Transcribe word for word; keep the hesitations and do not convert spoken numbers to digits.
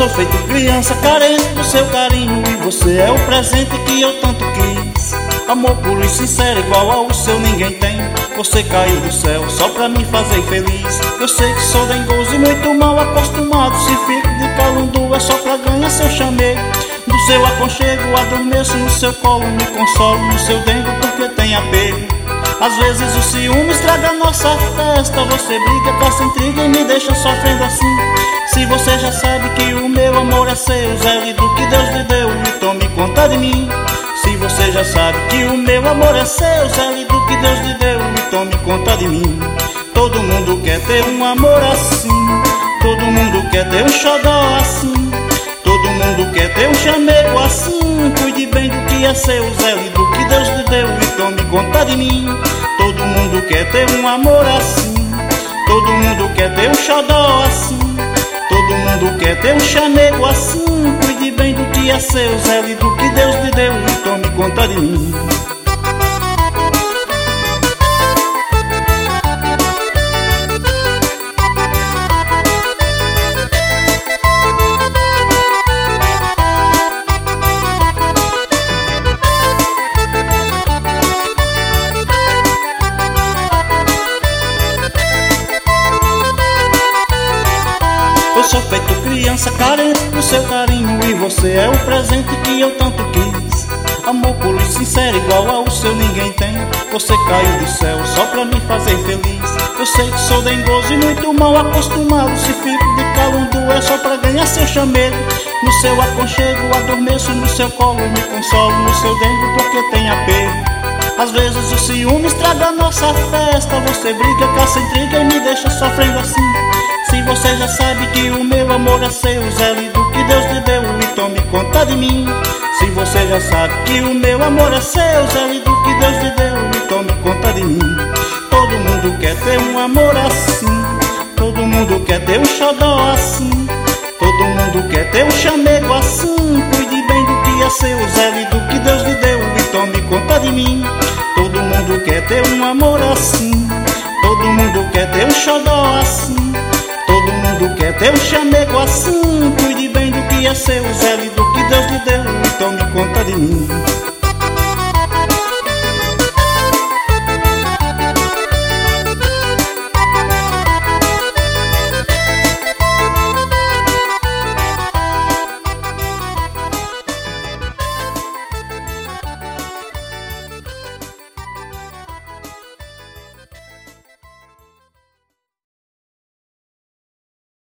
sou feito criança carente do seu carinho, e você é o presente que eu tanto quis. Amor puro e sincero igual ao seu ninguém tem. Você caiu do céu só pra me fazer feliz. Eu sei que sou dengoso e muito mal acostumado. Se fico de calundu é só pra ganhar seu chamego. Do seu aconchego adormeço no seu colo, me consolo no seu dengo porque tem apego. Às vezes o ciúme estraga a nossa festa. Você briga, caça intriga e me deixa sofrendo assim. Se você já sabe que o meu amor é seu, zele do que Deus lhe deu e tome conta de mim. Se você já sabe que o meu amor é seu, zele do que Deus lhe deu e tome conta de mim. Todo mundo quer ter um amor assim, todo mundo quer ter um xodó assim, todo mundo quer ter um chamego assim. Cuide bem do que é seu, zele do que Deus lhe deu e tome conta de mim. Todo mundo quer ter um amor assim, todo mundo quer ter um xodó assim, todo mundo quer ter um chamego assim. Cuide bem do que é seu, zele do que Deus lhe deu e tome conta de mim. Eu sou feito criança carente do seu carinho, e você é o presente que eu tanto quis. Amor puro e sincero igual ao seu ninguém tem. Você caiu do céu só pra me fazer feliz. Eu sei que sou dengoso e muito mal acostumado. Se fico de calundu é só pra ganhar seu chamego. No seu aconchego adormeço no seu colo, me consolo no seu dengo porque tem apego. Às vezes o ciúme estraga a nossa festa. Você briga, caça intriga e me deixa sofrendo assim. Se você já sabe que o meu amor é seu, zele do que Deus lhe deu e tome conta de mim. Se você já sabe que o meu amor é seu, zele do que Deus lhe deu e tome conta de mim. Todo mundo quer ter um amor assim, todo mundo quer ter um xodó assim, todo mundo quer ter um chamego assim. Cuide bem do que é seu, zele do que Deus lhe deu e tome conta de mim. Todo mundo quer ter um amor assim, todo mundo quer ter um xodó assim, todo mundo quer ter um chamego assim. Cuide bem do que é seu, zele do que Deus lhe deu e tome conta de mim.